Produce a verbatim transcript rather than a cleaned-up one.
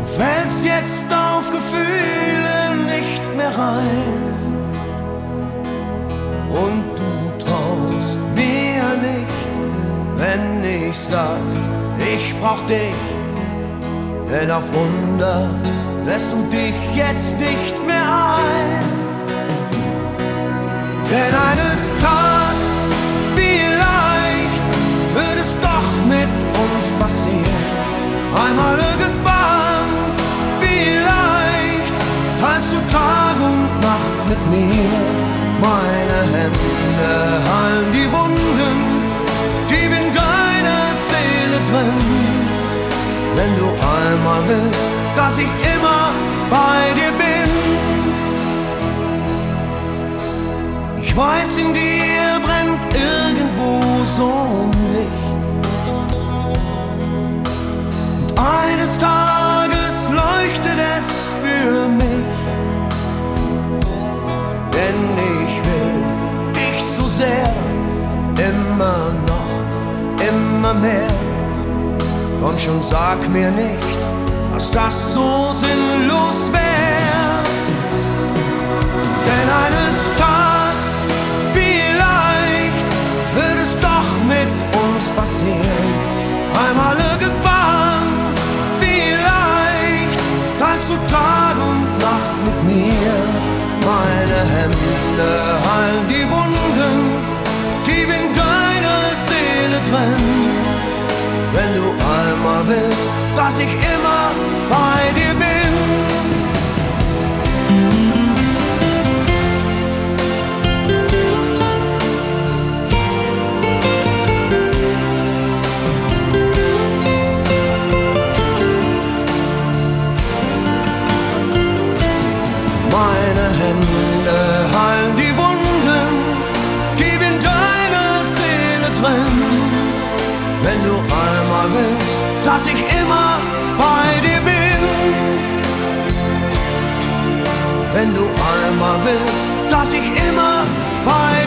fällst jetzt auf Gefühle nicht mehr rein und du traust mir nicht, wenn ich sag, ich brauch dich, denn auf Wunder lässt du dich jetzt nicht mehr ein. Denn eines Tages vielleicht wird es doch mit uns passieren. Einmal irgendwann vielleicht teilst du Tag und Nacht mit mir. Meine Hände heilen die Wunden, tief in deiner Seele drin. Wenn du einmal willst, dass ich immer bei dir bin. Ich weiß, in dir brennt irgendwo so ein Licht. Und eines Tages leuchtet es für mich. Denn ich will dich so sehr, immer noch, immer mehr. Komm schon, sag mir nicht, dass das so sinnlos wär. Denn eines Tages vielleicht wird es doch mit uns passieren. Einmal irgendwann vielleicht teilst du Tag und Nacht mit mir. Meine Hände heilen die Wunden, tief in deiner Seele drin. Wenn du einmal willst, dass ich immer bei dir bin. Meine Hände heilen die Wunden, tief in deiner Seele drin. Wenn du einmal willst, dass ich immer bei dir bin. Wenn du einmal willst, dass ich immer bei dir bin.